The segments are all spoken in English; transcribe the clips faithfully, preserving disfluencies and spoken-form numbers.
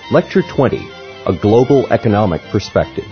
Lecture twenty, A Global Economic Perspective.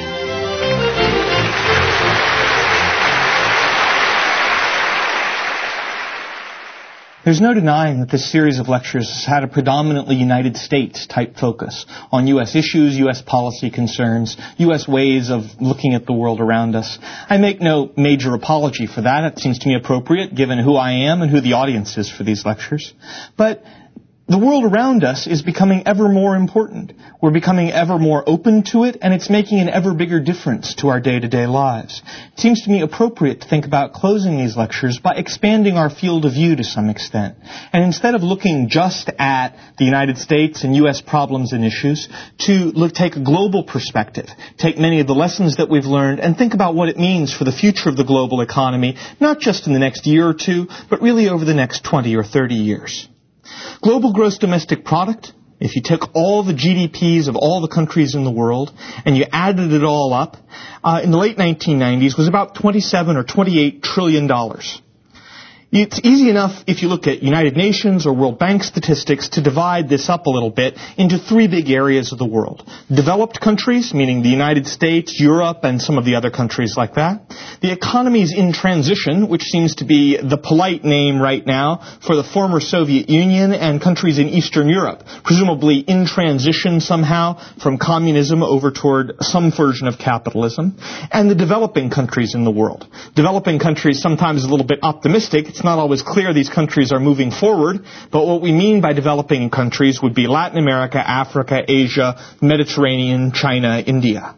There's no denying that this series of lectures has had a predominantly United States-type focus on U S issues, U S policy concerns, U S ways of looking at the world around us. I make no major apology for that. It seems to me appropriate, given who I am and who the audience is for these lectures. But the world around us is becoming ever more important. We're becoming ever more open to it, and it's making an ever bigger difference to our day-to-day lives. It seems to me appropriate to think about closing these lectures by expanding our field of view to some extent. And instead of looking just at the United States and U S problems and issues, to look, take a global perspective, take many of the lessons that we've learned, and think about what it means for the future of the global economy, not just in the next year or two, but really over the next twenty or thirty years. Global gross domestic product, if you took all the G D Ps of all the countries in the world and you added it all up, uh, in the late nineteen nineties was about twenty-seven or twenty-eight trillion dollars. It's easy enough, if you look at United Nations or World Bank statistics, to divide this up a little bit into three big areas of the world. Developed countries, meaning the United States, Europe, and some of the other countries like that. The economies in transition, which seems to be the polite name right now for the former Soviet Union and countries in Eastern Europe, presumably in transition somehow from communism over toward some version of capitalism. And the developing countries in the world. Developing countries sometimes a little bit optimistic. It's not always clear these countries are moving forward, but what we mean by developing countries would be Latin America, Africa, Asia, Mediterranean, China, India.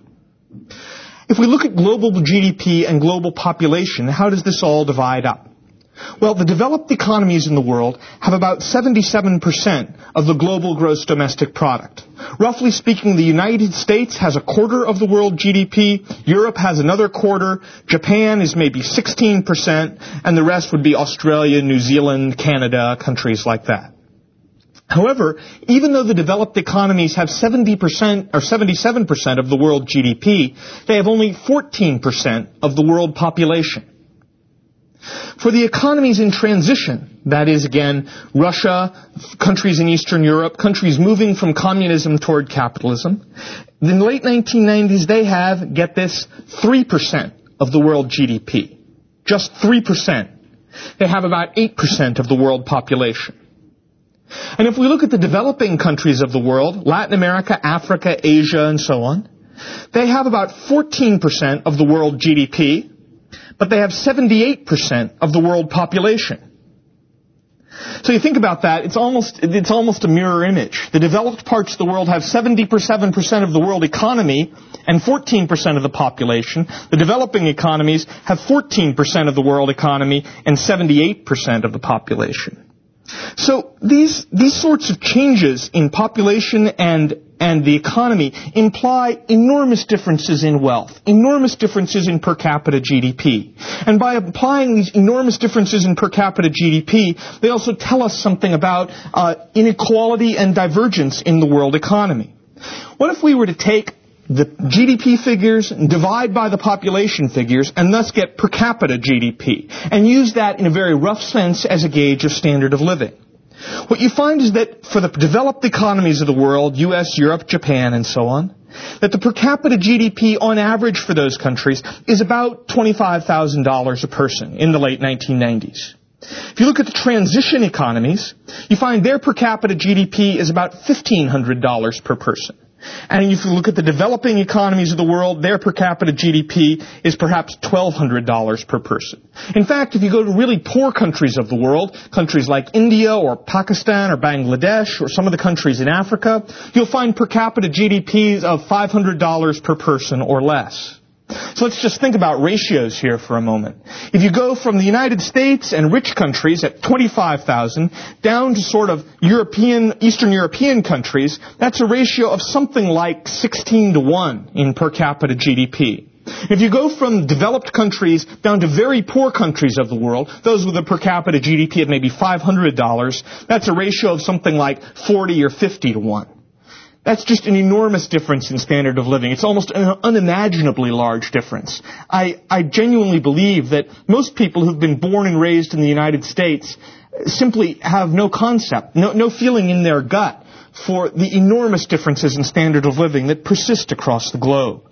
If we look at global G D P and global population, how does this all divide up? Well, the developed economies in the world have about seventy-seven percent of the global gross domestic product. Roughly speaking, the United States has a quarter of the world G D P, Europe has another quarter, Japan is maybe sixteen percent, and the rest would be Australia, New Zealand, Canada, countries like that. However, even though the developed economies have seventy percent or seventy-seven percent of the world G D P, they have only fourteen percent of the world population. For the economies in transition, that is, again, Russia, countries in Eastern Europe, countries moving from communism toward capitalism, in the late nineteen nineties they have, get this, three percent of the world G D P. Just three percent. They have about eight percent of the world population. And if we look at the developing countries of the world, Latin America, Africa, Asia, and so on, they have about fourteen percent of the world G D P, but they have seventy-eight percent of the world population. So you think about that, it's almost, it's almost a mirror image. The developed parts of the world have seventy-seven percent of the world economy and fourteen percent of the population. The developing economies have fourteen percent of the world economy and seventy-eight percent of the population. So these, these sorts of changes in population and and the economy imply enormous differences in wealth, enormous differences in per capita G D P. And by applying these enormous differences in per capita G D P, they also tell us something about uh, inequality and divergence in the world economy. What if we were to take the G D P figures and divide by the population figures and thus get per capita G D P and use that in a very rough sense as a gauge of standard of living? What you find is that for the developed economies of the world, U S, Europe, Japan, and so on, that the per capita G D P on average for those countries is about twenty-five thousand dollars a person in the late nineteen nineties. If you look at the transition economies, you find their per capita G D P is about fifteen hundred dollars per person. And if you look at the developing economies of the world, their per capita G D P is perhaps twelve hundred dollars per person. In fact, if you go to really poor countries of the world, countries like India or Pakistan or Bangladesh or some of the countries in Africa, you'll find per capita G D Ps of five hundred dollars per person or less. So let's just think about ratios here for a moment. If you go from the United States and rich countries at twenty-five thousand down to sort of European, Eastern European countries, that's a ratio of something like sixteen to one in per capita G D P. If you go from developed countries down to very poor countries of the world, those with a per capita G D P of maybe five hundred dollars, that's a ratio of something like forty or fifty to one. That's just an enormous difference in standard of living. It's almost an unimaginably large difference. I, I genuinely believe that most people who've been born and raised in the United States simply have no concept, no, no feeling in their gut for the enormous differences in standard of living that persist across the globe.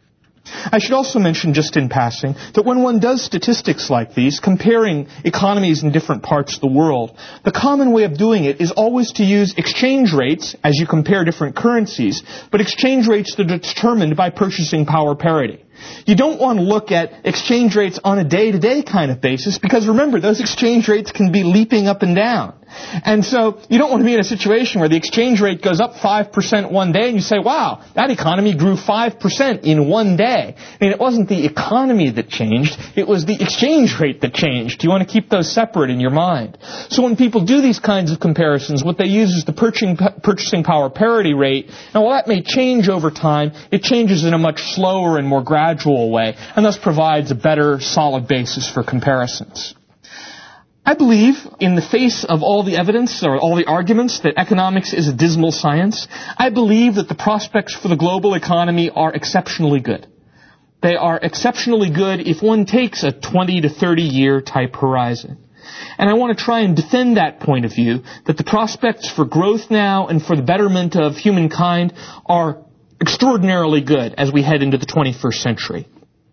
I should also mention, just in passing, that when one does statistics like these, comparing economies in different parts of the world, the common way of doing it is always to use exchange rates as you compare different currencies, but exchange rates that are determined by purchasing power parity. You don't want to look at exchange rates on a day-to-day kind of basis, because remember, those exchange rates can be leaping up and down. And so you don't want to be in a situation where the exchange rate goes up five percent one day and you say, wow, that economy grew five percent in one day. I mean, it wasn't the economy that changed, it was the exchange rate that changed. You want to keep those separate in your mind. So when people do these kinds of comparisons, what they use is the purchasing, purchasing power parity rate. Now, while that may change over time, it changes in a much slower and more gradual way, and thus provides a better, solid basis for comparisons. I believe, in the face of all the evidence or all the arguments that economics is a dismal science, I believe that the prospects for the global economy are exceptionally good. They are exceptionally good if one takes a twenty to thirty year type horizon. And I want to try and defend that point of view, that the prospects for growth now and for the betterment of humankind are extraordinarily good as we head into the twenty-first century.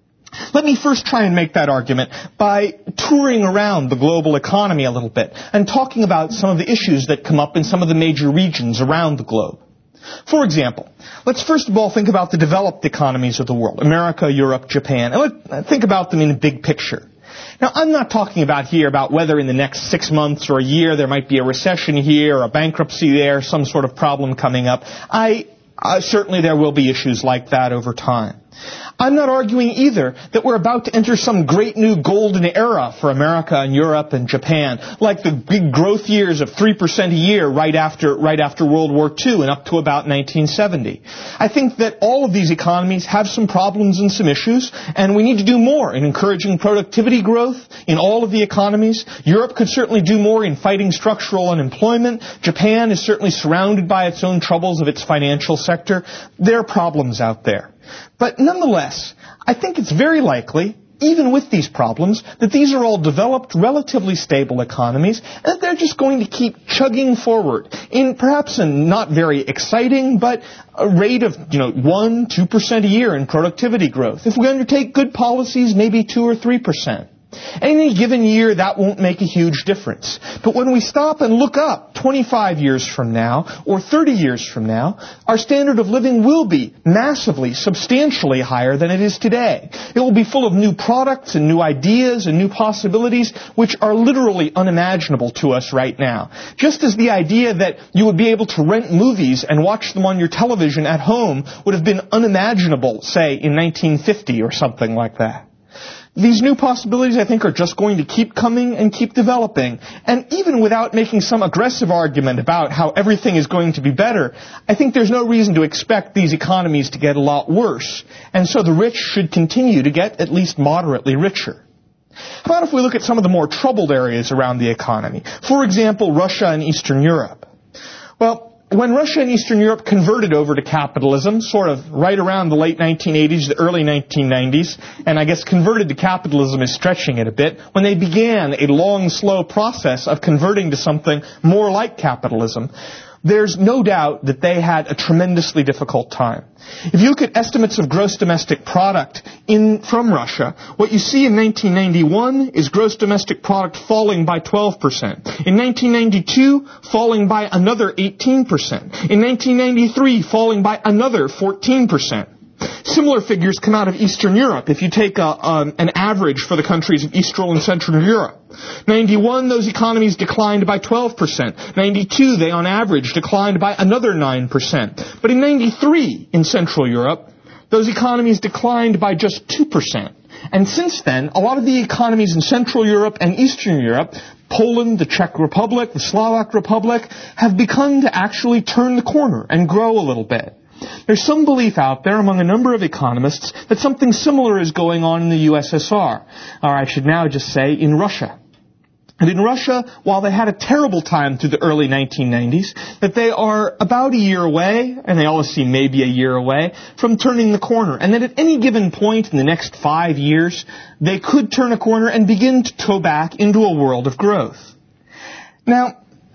Let me first try and make that argument by touring around the global economy a little bit and talking about some of the issues that come up in some of the major regions around the globe. For example, let's first of all think about the developed economies of the world, America, Europe, Japan, and let's think about them in a big picture. Now, I'm not talking about here about whether in the next six months or a year there might be a recession here or a bankruptcy there, some sort of problem coming up. I, uh, certainly there will be issues like that over time. I'm not arguing either that we're about to enter some great new golden era for America and Europe and Japan, like the big growth years of three percent a year right after, right after World War Two and up to about nineteen seventy. I think that all of these economies have some problems and some issues, and we need to do more in encouraging productivity growth in all of the economies. Europe could certainly do more in fighting structural unemployment. Japan is certainly surrounded by its own troubles of its financial sector. There are problems out there. But nonetheless, I think it's very likely, even with these problems, that these are all developed, relatively stable economies, and that they're just going to keep chugging forward in perhaps a not very exciting, but a rate of, you know, one, two percent a year in productivity growth. If we undertake good policies, maybe two or three percent. Any given year, that won't make a huge difference. But when we stop and look up twenty-five years from now or thirty years from now, our standard of living will be massively, substantially higher than it is today. It will be full of new products and new ideas and new possibilities which are literally unimaginable to us right now. Just as the idea that you would be able to rent movies and watch them on your television at home would have been unimaginable, say, in nineteen fifty or something like that. These new possibilities, I think, are just going to keep coming and keep developing. And even without making some aggressive argument about how everything is going to be better, I think there's no reason to expect these economies to get a lot worse. And so the rich should continue to get at least moderately richer. How about if we look at some of the more troubled areas around the economy? For example, Russia and Eastern Europe. Well, when Russia and Eastern Europe converted over to capitalism, sort of right around the late nineteen eighties, the early nineteen nineties, and I guess converted to capitalism is stretching it a bit, when they began a long, slow process of converting to something more like capitalism, there's no doubt that they had a tremendously difficult time. If you look at estimates of gross domestic product in from Russia, what you see in nineteen ninety-one is gross domestic product falling by twelve percent. In nineteen ninety-two, falling by another eighteen percent. In nineteen ninety-three, falling by another fourteen percent. Similar figures come out of Eastern Europe if you take a, um, an average for the countries of Eastern and Central Europe. ninety-one, those economies declined by twelve percent. ninety-two, they on average declined by another nine percent. But in ninety-three, in Central Europe, those economies declined by just two percent. And since then, a lot of the economies in Central Europe and Eastern Europe, Poland, the Czech Republic, the Slovak Republic, have begun to actually turn the corner and grow a little bit. There's some belief out there among a number of economists that something similar is going on in the U S S R, or I should now just say in Russia. And in Russia, while they had a terrible time through the early nineteen nineties, that they are about a year away, and they always seem maybe a year away, from turning the corner. And that at any given point in the next five years, they could turn a corner and begin to toe back into a world of growth. Now,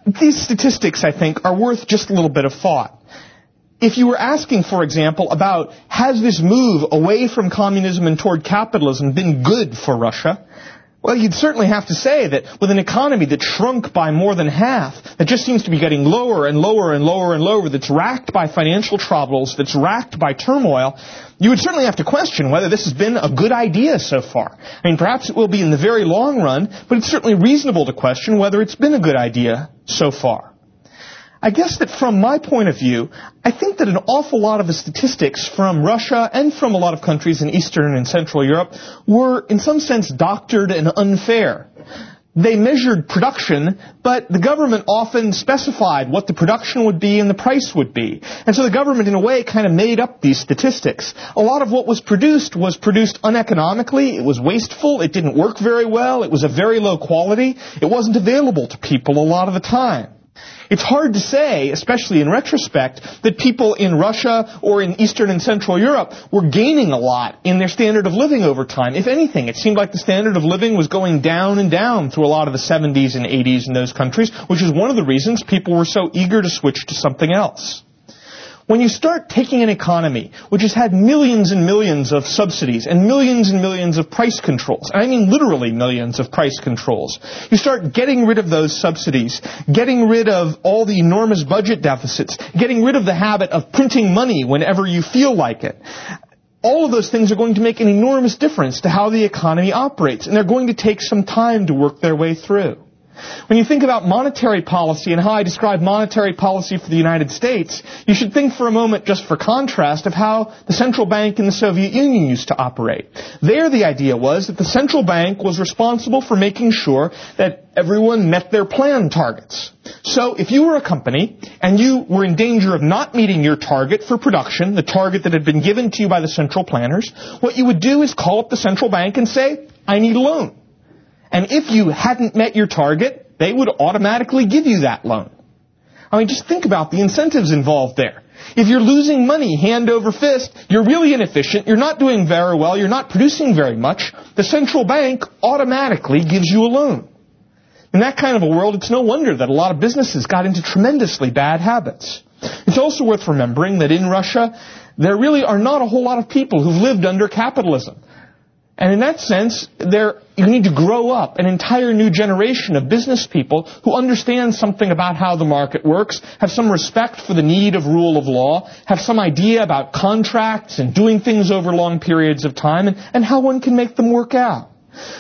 these statistics, I think, are worth just a little bit of thought. If you were asking, for example, about has this move away from communism and toward capitalism been good for Russia, well, you'd certainly have to say that with an economy that shrunk by more than half, that just seems to be getting lower and lower and lower and lower, that's racked by financial troubles, that's racked by turmoil, you would certainly have to question whether this has been a good idea so far. I mean, perhaps it will be in the very long run, but it's certainly reasonable to question whether it's been a good idea so far. I guess that from my point of view, I think that an awful lot of the statistics from Russia and from a lot of countries in Eastern and Central Europe were, in some sense, doctored and unfair. They measured production, but the government often specified what the production would be and the price would be. And so the government, in a way, kind of made up these statistics. A lot of what was produced was produced uneconomically. It was wasteful. It didn't work very well. It was of very low quality. It wasn't available to people a lot of the time. It's hard to say, especially in retrospect, that people in Russia or in Eastern and Central Europe were gaining a lot in their standard of living over time. If anything, it seemed like the standard of living was going down and down through a lot of the seventies and eighties in those countries, which is one of the reasons people were so eager to switch to something else. When you start taking an economy which has had millions and millions of subsidies and millions and millions of price controls, and I mean literally millions of price controls, you start getting rid of those subsidies, getting rid of all the enormous budget deficits, getting rid of the habit of printing money whenever you feel like it. All of those things are going to make an enormous difference to how the economy operates, and they're going to take some time to work their way through. When you think about monetary policy and how I describe monetary policy for the United States, you should think for a moment, just for contrast, of how the central bank in the Soviet Union used to operate. There the idea was that the central bank was responsible for making sure that everyone met their plan targets. So if you were a company and you were in danger of not meeting your target for production, the target that had been given to you by the central planners, what you would do is call up the central bank and say, I need a loan. And if you hadn't met your target, they would automatically give you that loan. I mean, just think about the incentives involved there. If you're losing money hand over fist, you're really inefficient, you're not doing very well, you're not producing very much, the central bank automatically gives you a loan. In that kind of a world, it's no wonder that a lot of businesses got into tremendously bad habits. It's also worth remembering that in Russia, there really are not a whole lot of people who've lived under capitalism. And in that sense, there, you need to grow up an entire new generation of business people who understand something about how the market works, have some respect for the need of rule of law, have some idea about contracts and doing things over long periods of time, and, and how one can make them work out.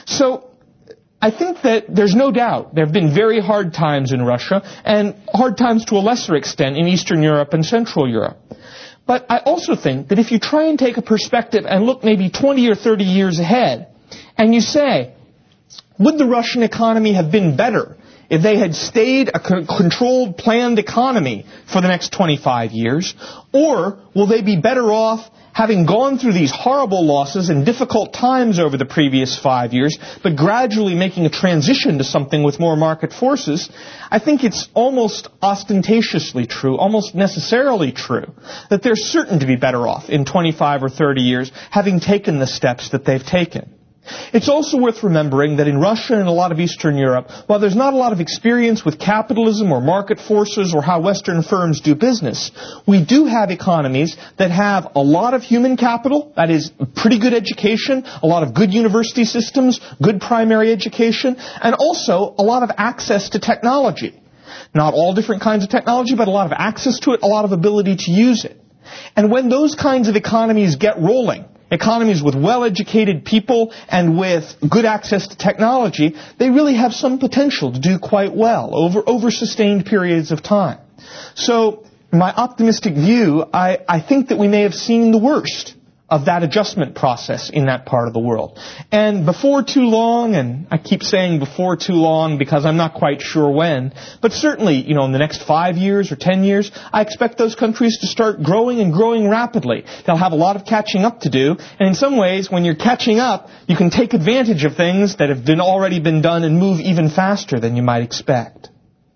So I think that there's no doubt there have been very hard times in Russia, and hard times to a lesser extent in Eastern Europe and Central Europe. But I also think that if you try and take a perspective and look maybe twenty or thirty years ahead, and you say, would the Russian economy have been better if they had stayed a controlled, planned economy for the next twenty-five years, or will they be better off having gone through these horrible losses and difficult times over the previous five years, but gradually making a transition to something with more market forces? I think it's almost ostentatiously true, almost necessarily true, that they're certain to be better off in twenty-five or thirty years, having taken the steps that they've taken. It's also worth remembering that in Russia and a lot of Eastern Europe, while there's not a lot of experience with capitalism or market forces or how Western firms do business, we do have economies that have a lot of human capital, that is, pretty good education, a lot of good university systems, good primary education, and also a lot of access to technology. Not all different kinds of technology, but a lot of access to it, a lot of ability to use it. And when those kinds of economies get rolling, economies with well-educated people and with good access to technology, they really have some potential to do quite well over, over sustained periods of time. So, in my optimistic view, I, I think that we may have seen the worst of that adjustment process in that part of the world. And before too long, and I keep saying before too long because I'm not quite sure when, but certainly, you know, in the next five years or ten years, I expect those countries to start growing and growing rapidly. They'll have a lot of catching up to do, and in some ways, when you're catching up, you can take advantage of things that have been already been done and move even faster than you might expect.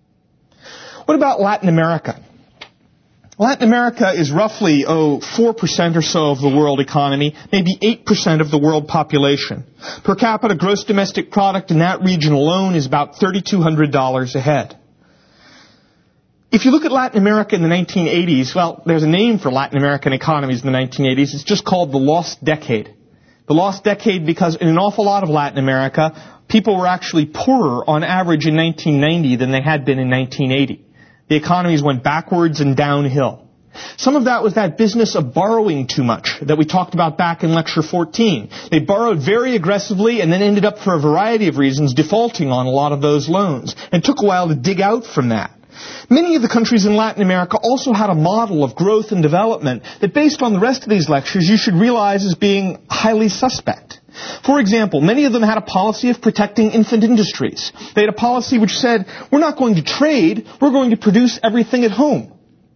What about Latin America? Latin America is roughly, oh, four percent or so of the world economy, maybe eight percent of the world population. Per capita gross domestic product in that region alone is about three thousand two hundred dollars a head. If you look at Latin America in the nineteen eighties, well, there's a name for Latin American economies in the nineteen eighties. It's just called the lost decade. The lost decade because in an awful lot of Latin America, people were actually poorer on average in nineteen ninety than they had been in nineteen eighty. The economies went backwards and downhill. Some of that was that business of borrowing too much that we talked about back in Lecture fourteen. They borrowed very aggressively and then ended up, for a variety of reasons, defaulting on a lot of those loans. And it took a while to dig out from that. Many of the countries in Latin America also had a model of growth and development that, based on the rest of these lectures, you should realize as being highly suspect. For example, many of them had a policy of protecting infant industries. They had a policy which said, we're not going to trade, we're going to produce everything at home.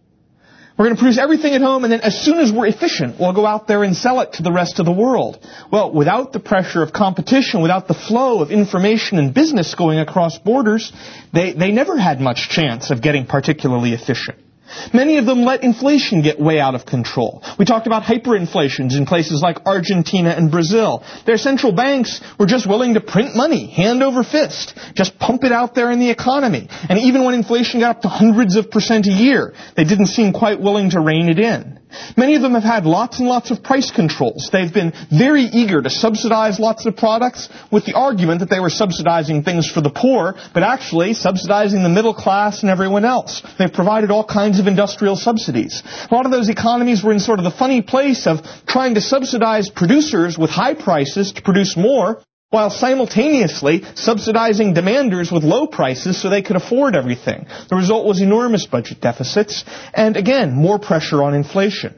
We're going to produce everything at home, and then as soon as we're efficient, we'll go out there and sell it to the rest of the world. Well, without the pressure of competition, without the flow of information and business going across borders, they, they never had much chance of getting particularly efficient. Many of them let inflation get way out of control. We talked about hyperinflations in places like Argentina and Brazil. Their central banks were just willing to print money, hand over fist, just pump it out there in the economy. And even when inflation got up to hundreds of percent a year, they didn't seem quite willing to rein it in. Many of them have had lots and lots of price controls. They've been very eager to subsidize lots of products with the argument that they were subsidizing things for the poor, but actually subsidizing the middle class and everyone else. They've provided all kinds of industrial subsidies. A lot of those economies were in sort of the funny place of trying to subsidize producers with high prices to produce more, while simultaneously subsidizing demanders with low prices so they could afford everything. The result was enormous budget deficits, and again, more pressure on inflation.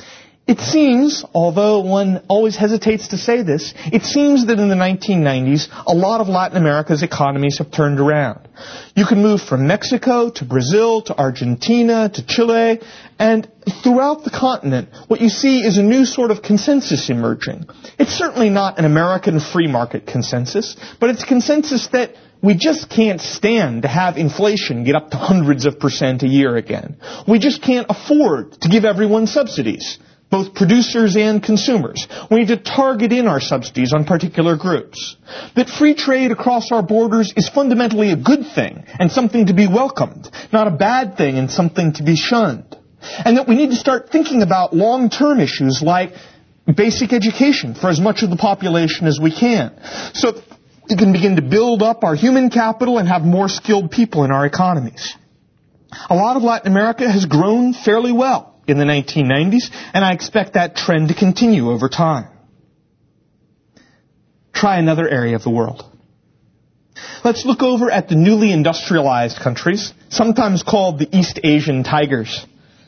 It seems, although one always hesitates to say this, it seems that in the nineteen nineties, a lot of Latin America's economies have turned around. You can move from Mexico to Brazil to Argentina to Chile, and throughout the continent, what you see is a new sort of consensus emerging. It's certainly not an American free market consensus, but it's a consensus that we just can't stand to have inflation get up to hundreds of percent a year again. We just can't afford to give everyone subsidies, both producers and consumers. We need to target in our subsidies on particular groups. That free trade across our borders is fundamentally a good thing and something to be welcomed, not a bad thing and something to be shunned. And that we need to start thinking about long-term issues like basic education for as much of the population as we can, so that we can begin to build up our human capital and have more skilled people in our economies. A lot of Latin America has grown fairly well in the nineteen nineties, and I expect that trend to continue over time. Try another area of the world. Let's look over at the newly industrialized countries, sometimes called the East Asian tigers.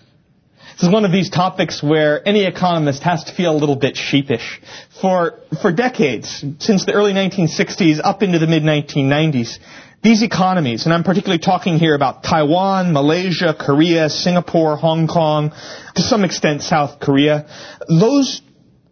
This is one of these topics where any economist has to feel a little bit sheepish. For, for decades, since the early nineteen sixties up into the mid nineteen nineties, these economies, and I'm particularly talking here about Taiwan, Malaysia, Korea, Singapore, Hong Kong, to some extent South Korea, those,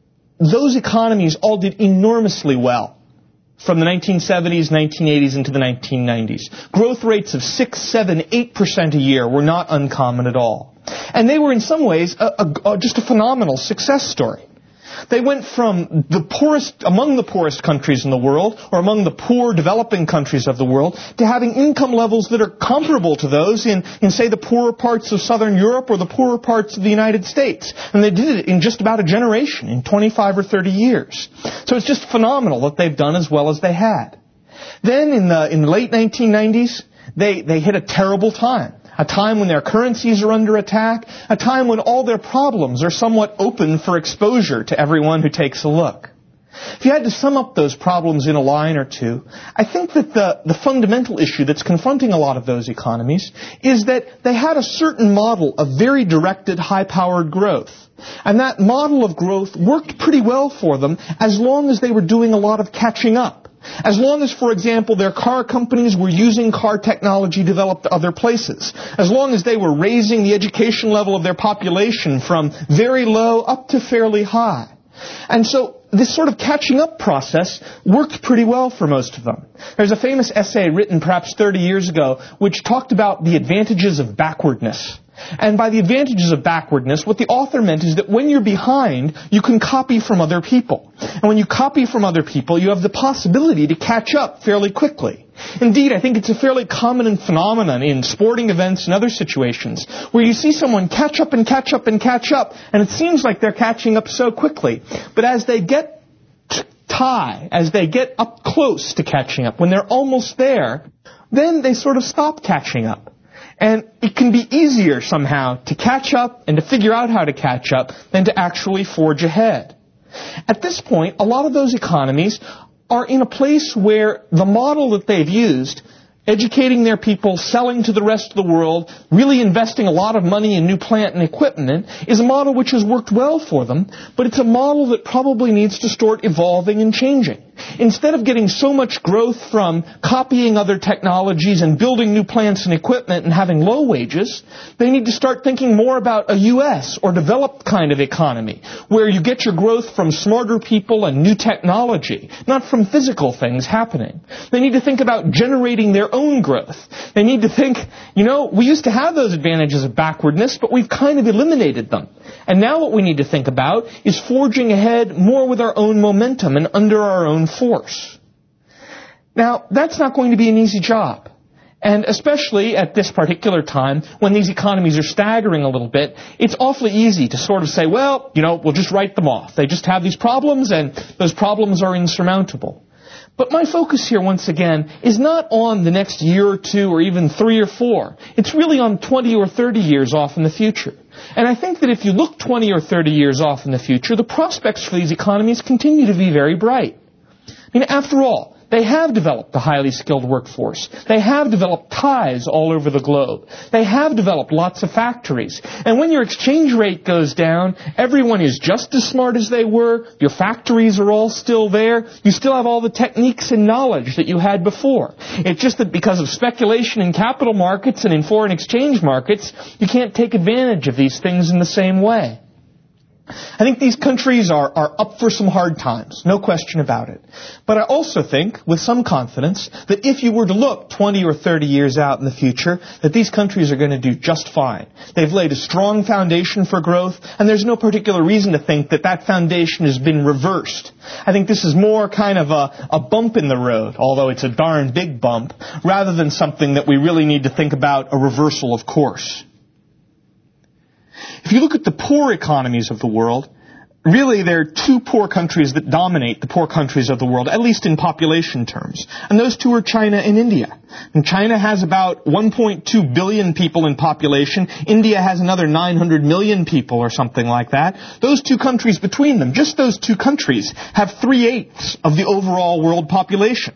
those economies all did enormously well from the nineteen seventies, nineteen eighties into the nineteen nineties. Growth rates of six, seven, eight percent a year were not uncommon at all. And they were in some ways a, a, a, just a phenomenal success story. They went from the poorest, among the poorest countries in the world, or among the poor developing countries of the world, to having income levels that are comparable to those in, in, say, the poorer parts of Southern Europe or the poorer parts of the United States. And they did it in just about a generation, in twenty-five or thirty years. So it's just phenomenal that they've done as well as they had. Then in the, in the late nineteen nineties, they, they hit a terrible time. A time when their currencies are under attack, a time when all their problems are somewhat open for exposure to everyone who takes a look. If you had to sum up those problems in a line or two, I think that the, the fundamental issue that's confronting a lot of those economies is that they had a certain model of very directed, high-powered growth. And that model of growth worked pretty well for them as long as they were doing a lot of catching up. As long as, for example, their car companies were using car technology developed other places. As long as they were raising the education level of their population from very low up to fairly high. And so this sort of catching up process worked pretty well for most of them. There's a famous essay written perhaps thirty years ago which talked about the advantages of backwardness. And by the advantages of backwardness, what the author meant is that when you're behind, you can copy from other people. And when you copy from other people, you have the possibility to catch up fairly quickly. Indeed, I think it's a fairly common phenomenon in sporting events and other situations where you see someone catch up and catch up and catch up, and it seems like they're catching up so quickly. But as they get to tie, as they get up close to catching up, when they're almost there, then they sort of stop catching up. And it can be easier somehow to catch up and to figure out how to catch up than to actually forge ahead. At this point, a lot of those economies are in a place where the model that they've used, educating their people, selling to the rest of the world, really investing a lot of money in new plant and equipment, is a model which has worked well for them, but it's a model that probably needs to start evolving and changing. Instead of getting so much growth from copying other technologies and building new plants and equipment and having low wages, they need to start thinking more about a U S or developed kind of economy, where you get your growth from smarter people and new technology, not from physical things happening. They need to think about generating their own growth. They need to think, you know, we used to have those advantages of backwardness, but we've kind of eliminated them. And now what we need to think about is forging ahead more with our own momentum and under our own force. Now, that's not going to be an easy job. And especially at this particular time, when these economies are staggering a little bit, it's awfully easy to sort of say, well, you know, we'll just write them off. They just have these problems, and those problems are insurmountable. But my focus here, once again, is not on the next year or two or even three or four. It's really on twenty or thirty years off in the future. And I think that if you look twenty or thirty years off in the future, the prospects for these economies continue to be very bright. I mean, after all, they have developed a highly skilled workforce. They have developed ties all over the globe. They have developed lots of factories. And when your exchange rate goes down, everyone is just as smart as they were. Your factories are all still there. You still have all the techniques and knowledge that you had before. It's just that because of speculation in capital markets and in foreign exchange markets, you can't take advantage of these things in the same way. I think these countries are, are up for some hard times, no question about it. But I also think, with some confidence, that if you were to look twenty or thirty years out in the future, that these countries are going to do just fine. They've laid a strong foundation for growth, and there's no particular reason to think that that foundation has been reversed. I think this is more kind of a, a bump in the road, although it's a darn big bump, rather than something that we really need to think about a reversal of course. If you look at the poor economies of the world, really there are two poor countries that dominate the poor countries of the world, at least in population terms. And those two are China and India. And China has about one point two billion people in population. India has another nine hundred million people or something like that. Those two countries between them, just those two countries, have three-eighths of the overall world population.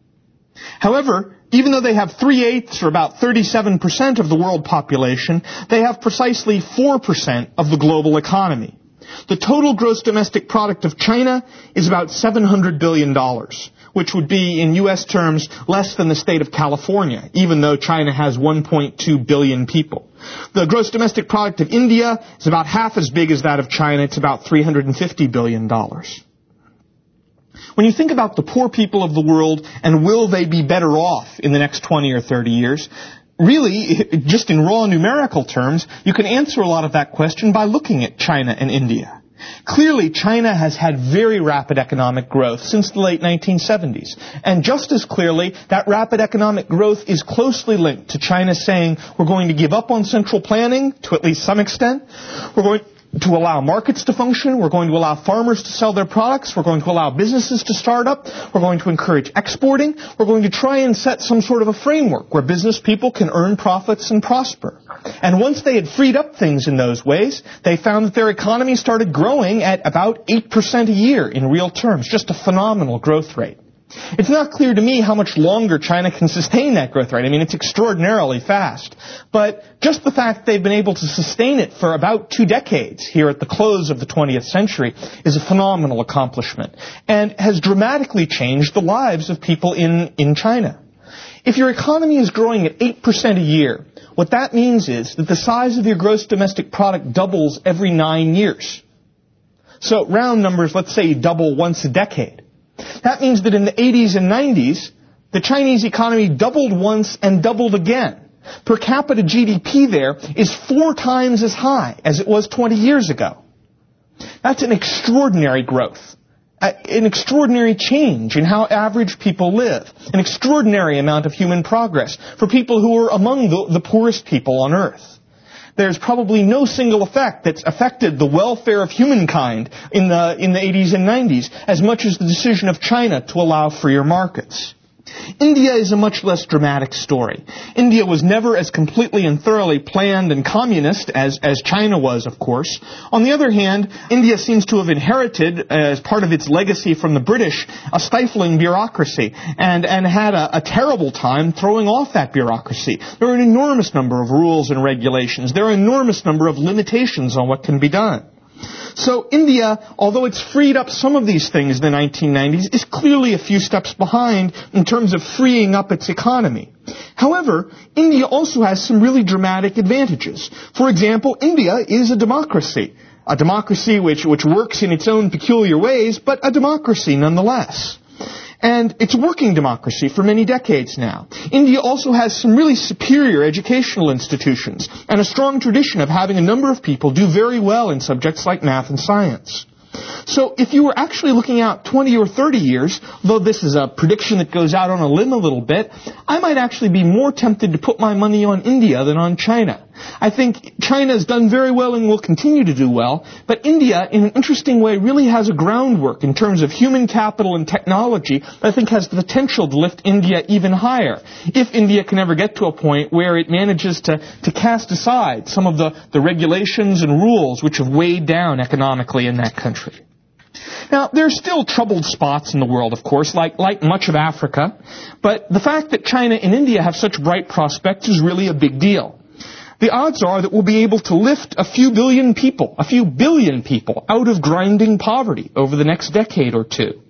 However, even though they have three-eighths, or about thirty-seven percent of the world population, they have precisely four percent of the global economy. The total gross domestic product of China is about seven hundred billion dollars, which would be, in U S terms, less than the state of California, even though China has one point two billion people. The gross domestic product of India is about half as big as that of China. It's about three hundred fifty billion dollars. When you think about the poor people of the world and will they be better off in the next twenty or thirty years, really, just in raw numerical terms, you can answer a lot of that question by looking at China and India. Clearly, China has had very rapid economic growth since the late nineteen seventies. And just as clearly, that rapid economic growth is closely linked to China saying, we're going to give up on central planning to at least some extent. We're going to allow markets to function. We're going to allow farmers to sell their products. We're going to allow businesses to start up. We're going to encourage exporting. We're going to try and set some sort of a framework where business people can earn profits and prosper. And once they had freed up things in those ways, they found that their economy started growing at about eight percent a year in real terms, just a phenomenal growth rate. It's not clear to me how much longer China can sustain that growth rate. I mean, it's extraordinarily fast. But just the fact they've been able to sustain it for about two decades here at the close of the twentieth century is a phenomenal accomplishment and has dramatically changed the lives of people in, in China. If your economy is growing at eight percent a year, what that means is that the size of your gross domestic product doubles every nine years. So round numbers, let's say you double once a decade. That means that in the eighties and nineties, the Chinese economy doubled once and doubled again. Per capita G D P there is four times as high as it was twenty years ago. That's an extraordinary growth. an extraordinary change in how average people live, an extraordinary amount of human progress for people who are among the, the poorest people on earth. There's probably no single effect that's affected the welfare of humankind in the, in the eighties and nineties as much as the decision of China to allow freer markets. India is a much less dramatic story. India was never as completely and thoroughly planned and communist as, as China was, of course. On the other hand, India seems to have inherited, as part of its legacy from the British, a stifling bureaucracy, and, and had a, a terrible time throwing off that bureaucracy. There are an enormous number of rules and regulations. There are an enormous number of limitations on what can be done. So India, although it's freed up some of these things in the nineteen nineties, is clearly a few steps behind in terms of freeing up its economy. However, India also has some really dramatic advantages. For example, India is a democracy. A democracy which, which works in its own peculiar ways, but a democracy nonetheless. And it's a working democracy for many decades now. India also has some really superior educational institutions and a strong tradition of having a number of people do very well in subjects like math and science. So if you were actually looking out twenty or thirty years, though this is a prediction that goes out on a limb a little bit, I might actually be more tempted to put my money on India than on China. I think China has done very well and will continue to do well, but India, in an interesting way, really has a groundwork in terms of human capital and technology that I think has the potential to lift India even higher, if India can ever get to a point where it manages to, to cast aside some of the, the regulations and rules which have weighed down economically in that country. Now, there are still troubled spots in the world, of course, like, like much of Africa, but the fact that China and India have such bright prospects is really a big deal. The odds are that we'll be able to lift a few billion people, a few billion people, out of grinding poverty over the next decade or two.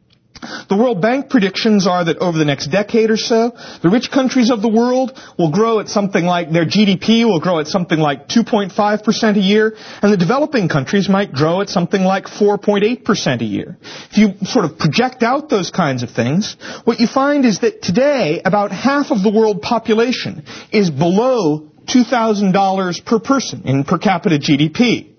The World Bank predictions are that over the next decade or so, the rich countries of the world will grow at something like, their G D P will grow at something like two point five percent a year, and the developing countries might grow at something like four point eight percent a year. If you sort of project out those kinds of things, what you find is that today, about half of the world population is below two thousand dollars per person in per capita G D P.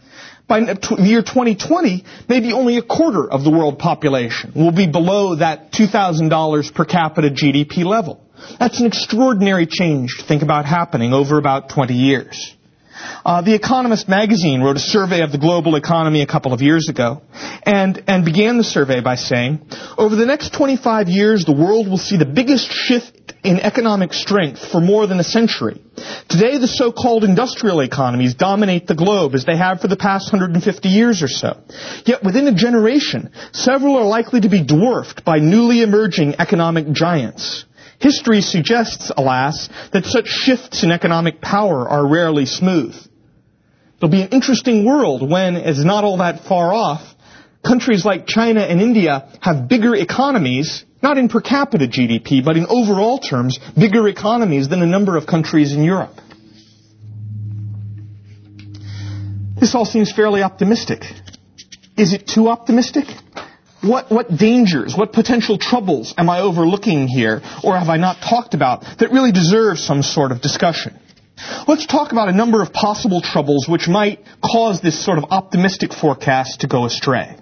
By the year twenty twenty, maybe only a quarter of the world population will be below that two thousand dollars per capita G D P level. That's an extraordinary change to think about happening over about twenty years. Uh, the Economist magazine wrote a survey of the global economy a couple of years ago and, and began the survey by saying, over the next twenty-five years, the world will see the biggest shift in economic strength for more than a century. Today, the so-called industrial economies dominate the globe as they have for the past one hundred fifty years or so. Yet within a generation, several are likely to be dwarfed by newly emerging economic giants. History suggests, alas, that such shifts in economic power are rarely smooth. It'll be an interesting world when, as not all that far off, countries like China and India have bigger economies, not in per capita G D P, but in overall terms, bigger economies than a number of countries in Europe. This all seems fairly optimistic. Is it too optimistic? What, what dangers, what potential troubles am I overlooking here, or have I not talked about, that really deserve some sort of discussion? Let's talk about a number of possible troubles which might cause this sort of optimistic forecast to go astray.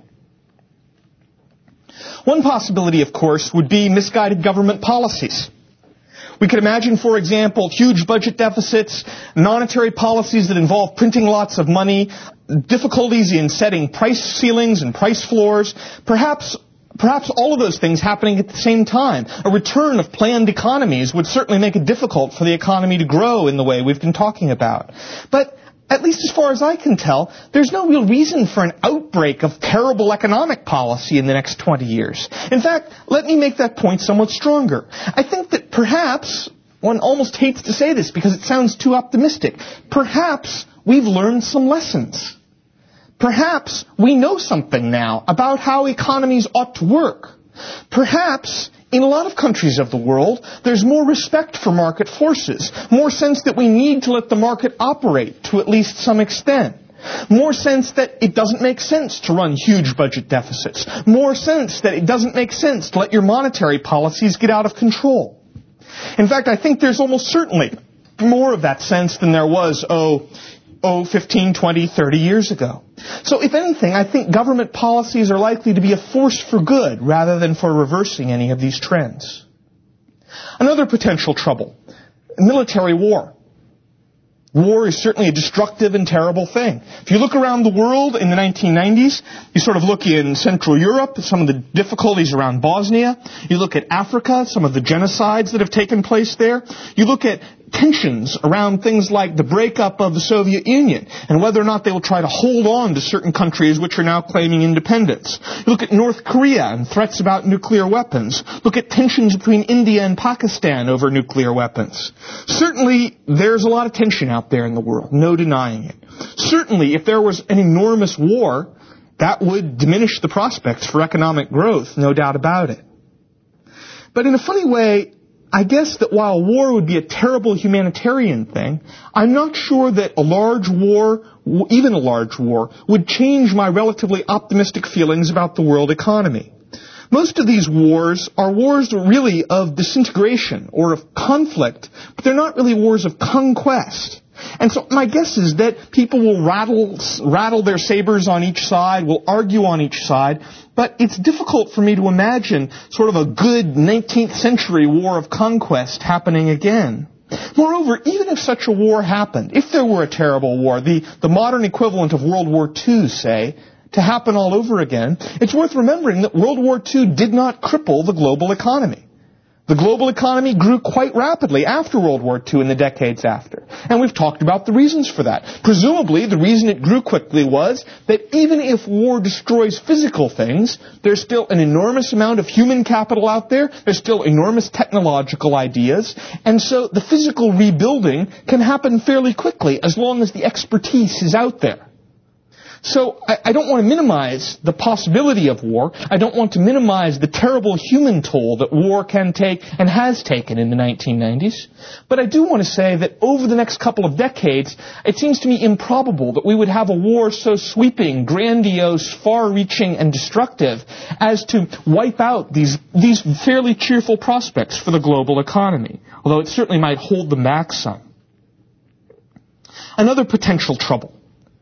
One possibility, of course, would be misguided government policies. We could imagine, for example, huge budget deficits, monetary policies that involve printing lots of money, difficulties in setting price ceilings and price floors, perhaps perhaps all of those things happening at the same time. A return of planned economies would certainly make it difficult for the economy to grow in the way we've been talking about. But at least as far as I can tell, there's no real reason for an outbreak of terrible economic policy in the next twenty years. In fact, let me make that point somewhat stronger. I think that perhaps, one almost hates to say this because it sounds too optimistic, perhaps we've learned some lessons. Perhaps we know something now about how economies ought to work. Perhaps in a lot of countries of the world, there's more respect for market forces, more sense that we need to let the market operate to at least some extent, more sense that it doesn't make sense to run huge budget deficits, more sense that it doesn't make sense to let your monetary policies get out of control. In fact, I think there's almost certainly more of that sense than there was, oh, oh, fifteen, twenty, thirty years ago. So if anything, I think government policies are likely to be a force for good rather than for reversing any of these trends. Another potential trouble, military war. War is certainly a destructive and terrible thing. If you look around the world in the nineteen nineties, you sort of look in Central Europe, some of the difficulties around Bosnia. You look at Africa, some of the genocides that have taken place there. You look at tensions around things like the breakup of the Soviet Union and whether or not they will try to hold on to certain countries which are now claiming independence. You look at North Korea and threats about nuclear weapons. Look at tensions between India and Pakistan over nuclear weapons. Certainly, there's a lot of tension out there in the world, no denying it. Certainly, if there was an enormous war, that would diminish the prospects for economic growth, no doubt about it. But in a funny way, I guess that while war would be a terrible humanitarian thing, I'm not sure that a large war, even a large war, would change my relatively optimistic feelings about the world economy. Most of these wars are wars really of disintegration or of conflict, but they're not really wars of conquest. And so my guess is that people will rattle, rattle their sabers on each side, will argue on each side, but it's difficult for me to imagine sort of a good nineteenth century war of conquest happening again. Moreover, even if such a war happened, if there were a terrible war, the, the modern equivalent of World War Two, say, to happen all over again, it's worth remembering that World War Two did not cripple the global economy. The global economy grew quite rapidly after World War Two and the decades after. And we've talked about the reasons for that. Presumably, the reason it grew quickly was that even if war destroys physical things, there's still an enormous amount of human capital out there. There's still enormous technological ideas. And so the physical rebuilding can happen fairly quickly as long as the expertise is out there. So I, I don't want to minimize the possibility of war. I don't want to minimize the terrible human toll that war can take and has taken in the nineteen nineties. But I do want to say that over the next couple of decades, it seems to me improbable that we would have a war so sweeping, grandiose, far-reaching, and destructive as to wipe out these, these fairly cheerful prospects for the global economy, although it certainly might hold them back some. Another potential trouble.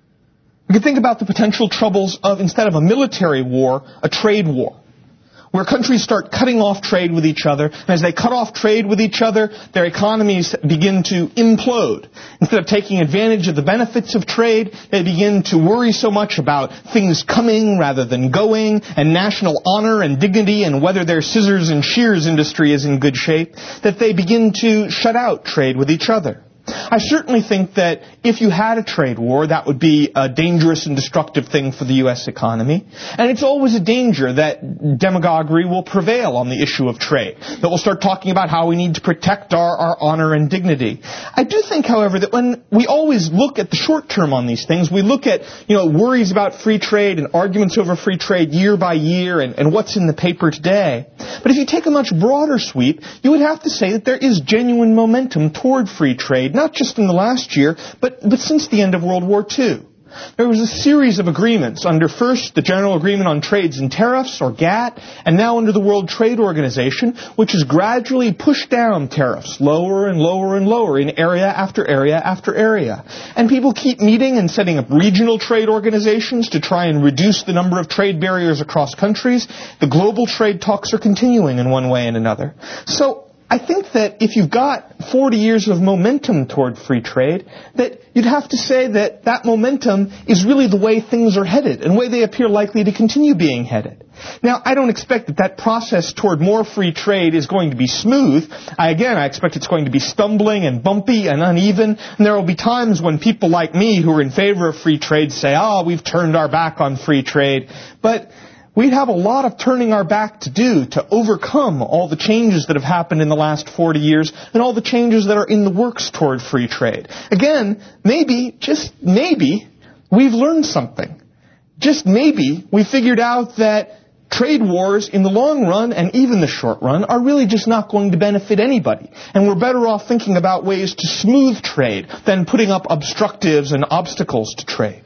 We can think about the potential troubles of, instead of a military war, a trade war, where countries start cutting off trade with each other, and as they cut off trade with each other, their economies begin to implode. Instead of taking advantage of the benefits of trade, they begin to worry so much about things coming rather than going, and national honor and dignity, and whether their scissors and shears industry is in good shape, that they begin to shut out trade with each other. I certainly think that if you had a trade war, that would be a dangerous and destructive thing for the U S economy. And it's always a danger that demagoguery will prevail on the issue of trade, that we'll start talking about how we need to protect our, our honor and dignity. I do think, however, that when we always look at the short term on these things, we look at, you know, worries about free trade and arguments over free trade year by year and, and what's in the paper today. But if you take a much broader sweep, you would have to say that there is genuine momentum toward free trade, not just in the last year, but, but since the end of World War Two. There was a series of agreements under first the General Agreement on Trades and Tariffs, or GATT, and now under the World Trade Organization, which has gradually pushed down tariffs lower and lower and lower in area after area after area. And people keep meeting and setting up regional trade organizations to try and reduce the number of trade barriers across countries. The global trade talks are continuing in one way and another. So I think that if you've got forty years of momentum toward free trade, that you'd have to say that that momentum is really the way things are headed and the way they appear likely to continue being headed. Now, I don't expect that that process toward more free trade is going to be smooth. I, again, I expect it's going to be stumbling and bumpy and uneven, and there will be times when people like me who are in favor of free trade say, oh, we've turned our back on free trade. But we'd have a lot of turning our back to do to overcome all the changes that have happened in the last forty years and all the changes that are in the works toward free trade. Again, maybe, just maybe, we've learned something. Just maybe we figured out that trade wars in the long run and even the short run are really just not going to benefit anybody. And we're better off thinking about ways to smooth trade than putting up obstructives and obstacles to trade.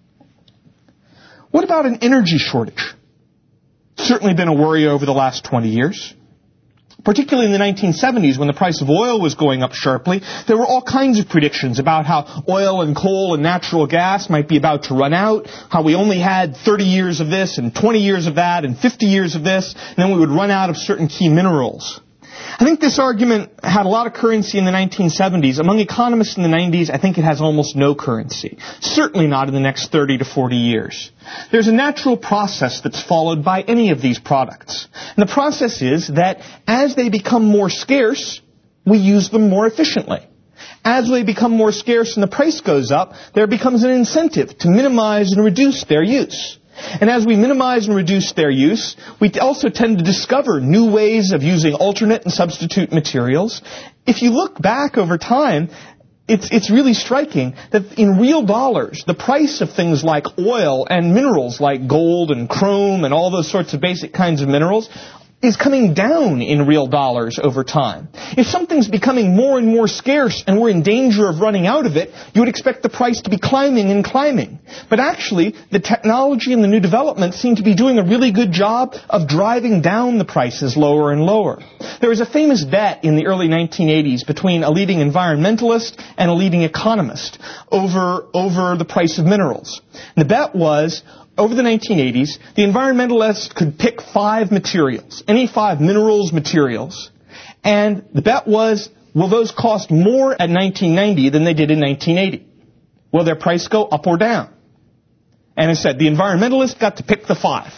What about an energy shortage? Certainly been a worry over the last twenty years. Particularly in the nineteen seventies, when the price of oil was going up sharply, there were all kinds of predictions about how oil and coal and natural gas might be about to run out, how we only had thirty years of this and twenty years of that and fifty years of this, and then we would run out of certain key minerals. I think this argument had a lot of currency in the nineteen seventies. Among economists in the nineties, I think it has almost no currency. Certainly not in the next thirty to forty years. There's a natural process that's followed by any of these products. And the process is that as they become more scarce, we use them more efficiently. As they become more scarce and the price goes up, there becomes an incentive to minimize and reduce their use. And as we minimize and reduce their use, we also tend to discover new ways of using alternate and substitute materials. If you look back over time, it's, it's really striking that in real dollars, the price of things like oil and minerals like gold and chrome and all those sorts of basic kinds of minerals is coming down in real dollars over time. If something's becoming more and more scarce and we're in danger of running out of it, you would expect the price to be climbing and climbing. But actually, the technology and the new developments seem to be doing a really good job of driving down the prices lower and lower. There was a famous bet in the early nineteen eighties between a leading environmentalist and a leading economist over, over the price of minerals. And the bet was, over the nineteen eighties, the environmentalists could pick five materials, any five minerals materials, and the bet was, will those cost more at nineteen ninety than they did in nineteen eighty? Will their price go up or down? And it said the environmentalists got to pick the five.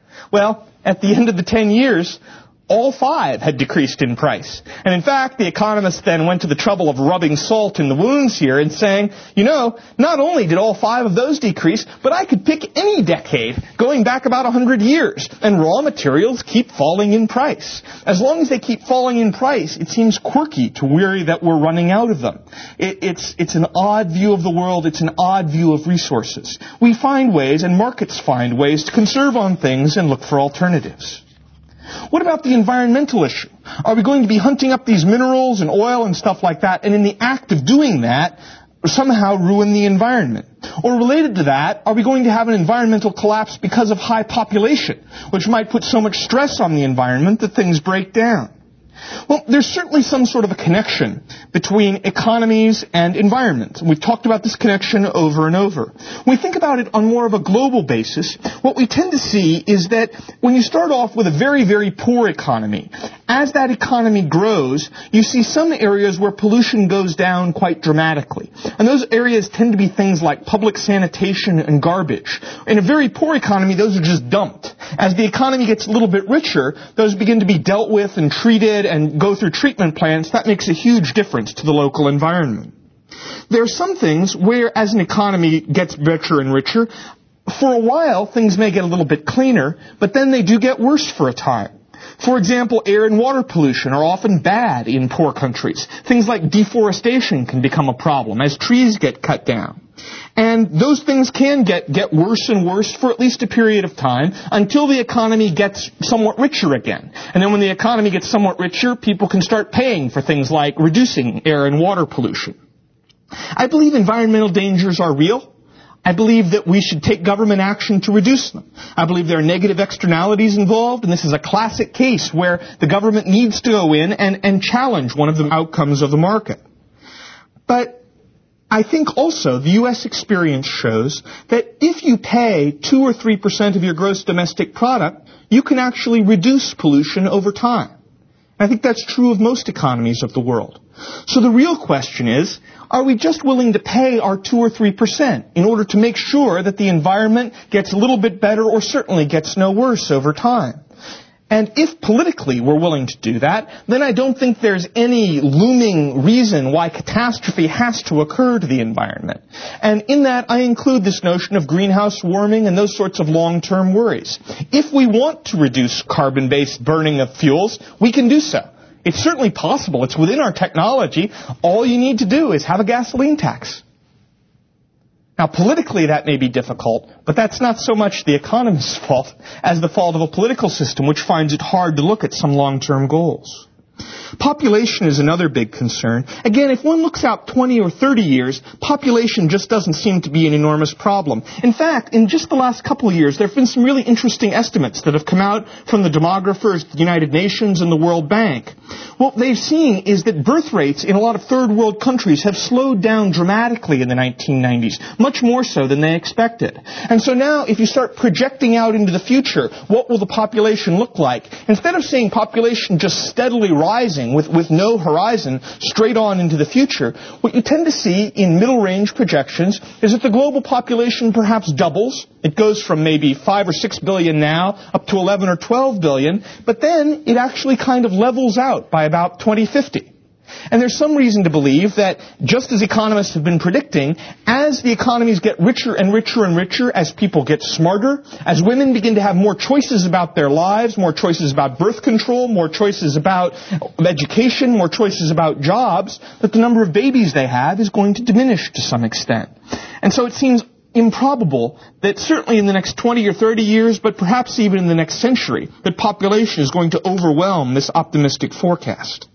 Well, at the end of the ten years, all five had decreased in price. And in fact, the economists then went to the trouble of rubbing salt in the wounds here and saying, you know, not only did all five of those decrease, but I could pick any decade going back about one hundred years, and raw materials keep falling in price. As long as they keep falling in price, it seems quirky to worry that we're running out of them. It, it's, it's an odd view of the world. It's an odd view of resources. We find ways, and markets find ways, to conserve on things and look for alternatives. What about the environmental issue? Are we going to be hunting up these minerals and oil and stuff like that, and in the act of doing that, somehow ruin the environment? Or related to that, are we going to have an environmental collapse because of high population, which might put so much stress on the environment that things break down? Well, there's certainly some sort of a connection between economies and environment. We've talked about this connection over and over. When we think about it on more of a global basis, what we tend to see is that when you start off with a very, very poor economy, as that economy grows, you see some areas where pollution goes down quite dramatically. And those areas tend to be things like public sanitation and garbage. In a very poor economy, those are just dumped. As the economy gets a little bit richer, those begin to be dealt with and treated and go through treatment plants. That makes a huge difference to the local environment. There are some things where, as an economy gets richer and richer, for a while things may get a little bit cleaner, but then they do get worse for a time. For example, air and water pollution are often bad in poor countries. Things like deforestation can become a problem as trees get cut down. And those things can get, get worse and worse for at least a period of time until the economy gets somewhat richer again. And then when the economy gets somewhat richer, people can start paying for things like reducing air and water pollution. I believe environmental dangers are real. I believe that we should take government action to reduce them. I believe there are negative externalities involved, and this is a classic case where the government needs to go in and, and challenge one of the outcomes of the market. But I think also the U S experience shows that if you pay two or three percent of your gross domestic product, you can actually reduce pollution over time. I think that's true of most economies of the world. So the real question is, are we just willing to pay our two or three percent in order to make sure that the environment gets a little bit better or certainly gets no worse over time? And if politically we're willing to do that, then I don't think there's any looming reason why catastrophe has to occur to the environment. And in that, I include this notion of greenhouse warming and those sorts of long-term worries. If we want to reduce carbon-based burning of fuels, we can do so. It's certainly possible. It's within our technology. All you need to do is have a gasoline tax. Now, politically, that may be difficult, but that's not so much the economist's fault as the fault of a political system which finds it hard to look at some long-term goals. Population is another big concern. Again, if one looks out twenty or thirty years, population just doesn't seem to be an enormous problem. In fact, in just the last couple of years, there have been some really interesting estimates that have come out from the demographers, the United Nations, and the World Bank. What they've seen is that birth rates in a lot of third world countries have slowed down dramatically in the nineteen nineties, much more so than they expected. And so now, if you start projecting out into the future, what will the population look like? Instead of seeing population just steadily rising with, with no horizon straight on into the future, what you tend to see in middle range projections is that the global population perhaps doubles. It goes from maybe five or six billion now up to eleven or twelve billion, but then it actually kind of levels out by about twenty fifty. And there's some reason to believe that, just as economists have been predicting, as the economies get richer and richer and richer, as people get smarter, as women begin to have more choices about their lives, more choices about birth control, more choices about education, more choices about jobs, that the number of babies they have is going to diminish to some extent. And so it seems improbable that certainly in the next twenty or thirty years, but perhaps even in the next century, that population is going to overwhelm this optimistic forecast.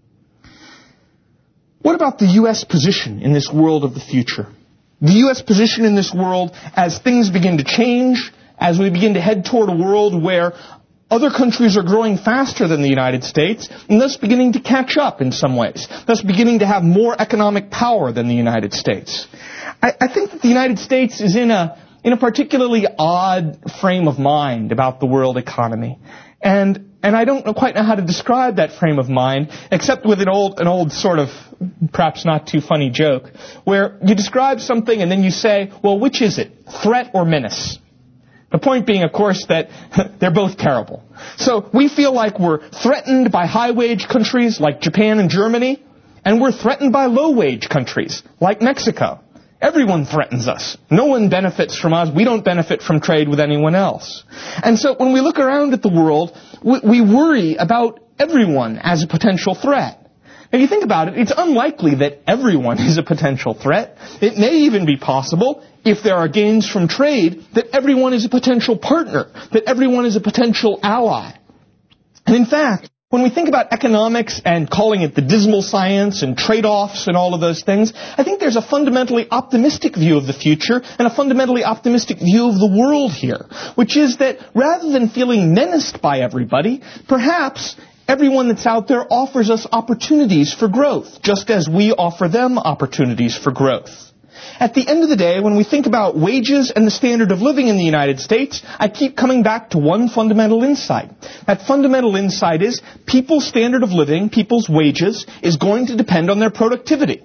What about the U S position in this world of the future? The U S position in this world as things begin to change, as we begin to head toward a world where other countries are growing faster than the United States, and thus beginning to catch up in some ways, thus beginning to have more economic power than the United States. I, I think that the United States is in a, in a particularly odd frame of mind about the world economy. And And I don't quite know how to describe that frame of mind, except with an old, an old sort of, perhaps not too funny joke, where you describe something and then you say, well, which is it? Threat or menace? The point being, of course, that they're both terrible. So we feel like we're threatened by high-wage countries like Japan and Germany, and we're threatened by low-wage countries like Mexico. Everyone threatens us. No one benefits from us. We don't benefit from trade with anyone else. And so when we look around at the world, we, we worry about everyone as a potential threat. Now, you think about it, it's unlikely that everyone is a potential threat. It may even be possible, if there are gains from trade, that everyone is a potential partner, that everyone is a potential ally. And in fact, when we think about economics and calling it the dismal science and trade-offs and all of those things, I think there's a fundamentally optimistic view of the future and a fundamentally optimistic view of the world here, which is that rather than feeling menaced by everybody, perhaps everyone that's out there offers us opportunities for growth, just as we offer them opportunities for growth. At the end of the day, when we think about wages and the standard of living in the United States, I keep coming back to one fundamental insight. That fundamental insight is people's standard of living, people's wages, is going to depend on their productivity.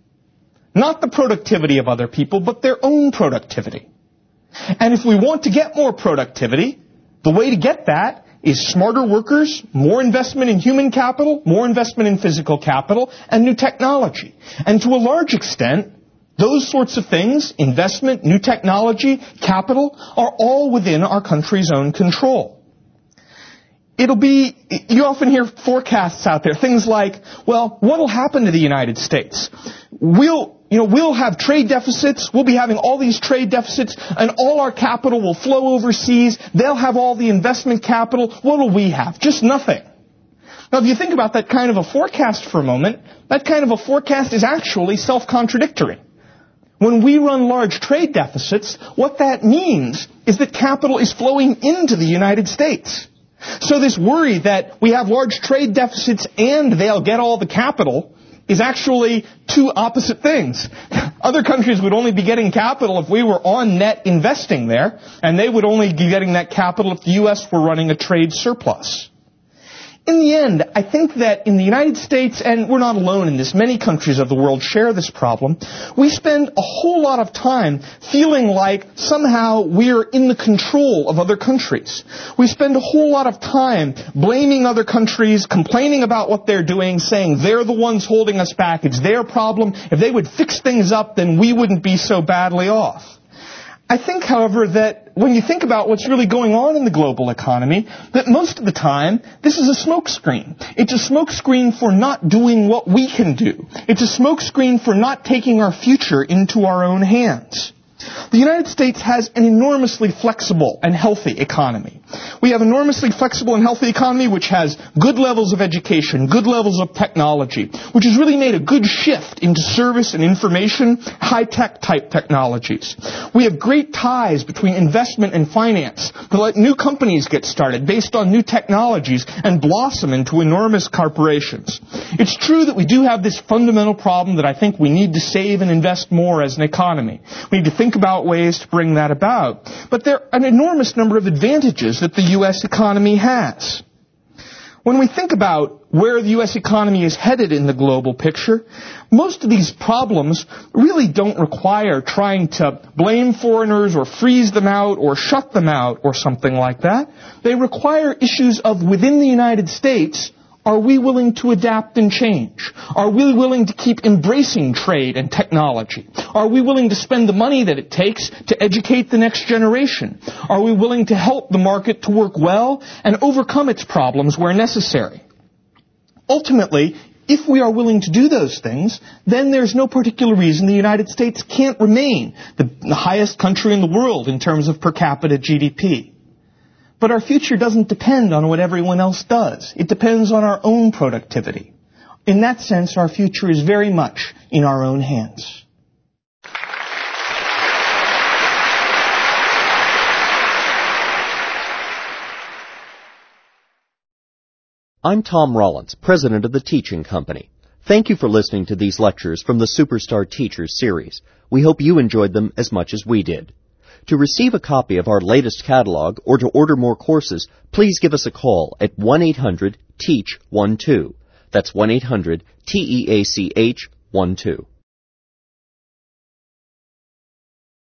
Not the productivity of other people, but their own productivity. And if we want to get more productivity, the way to get that is smarter workers, more investment in human capital, more investment in physical capital, and new technology. And to a large extent, those sorts of things, investment, new technology, capital, are all within our country's own control. It'll be, you often hear forecasts out there, things like, well, what'll happen to the United States? We'll, you know, we'll have trade deficits, we'll be having all these trade deficits, and all our capital will flow overseas, they'll have all the investment capital, what'll we have? Just nothing. Now, if you think about that kind of a forecast for a moment, that kind of a forecast is actually self-contradictory. When we run large trade deficits, what that means is that capital is flowing into the United States. So this worry that we have large trade deficits and they'll get all the capital is actually two opposite things. Other countries would only be getting capital if we were on net investing there, and they would only be getting that capital if the U S were running a trade surplus. In the end, I think that in the United States, and we're not alone in this, many countries of the world share this problem, we spend a whole lot of time feeling like somehow we're in the control of other countries. We spend a whole lot of time blaming other countries, complaining about what they're doing, saying they're the ones holding us back, it's their problem. If they would fix things up, then we wouldn't be so badly off. I think, however, that when you think about what's really going on in the global economy, that most of the time, this is a smokescreen. It's a smokescreen for not doing what we can do. It's a smokescreen for not taking our future into our own hands. The United States has an enormously flexible and healthy economy. We have an enormously flexible and healthy economy which has good levels of education, good levels of technology, which has really made a good shift into service and information, high-tech type technologies. We have great ties between investment and finance to let new companies get started based on new technologies and blossom into enormous corporations. It's true that we do have this fundamental problem that I think we need to save and invest more as an economy. We need to think about ways to bring that about. But there are an enormous number of advantages that the U S economy has. When we think about where the U S economy is headed in the global picture, most of these problems really don't require trying to blame foreigners or freeze them out or shut them out or something like that. They require issues of within the United States. Are we willing to adapt and change? Are we willing to keep embracing trade and technology? Are we willing to spend the money that it takes to educate the next generation? Are we willing to help the market to work well and overcome its problems where necessary? Ultimately, if we are willing to do those things, then there's no particular reason the United States can't remain the, the highest country in the world in terms of per capita G D P. But our future doesn't depend on what everyone else does. It depends on our own productivity. In that sense, our future is very much in our own hands. I'm Tom Rollins, president of the Teaching Company. Thank you for listening to these lectures from the Superstar Teachers series. We hope you enjoyed them as much as we did. To receive a copy of our latest catalog or to order more courses, please give us a call at one eight hundred teach twelve. That's one eight hundred T E A C H twelve.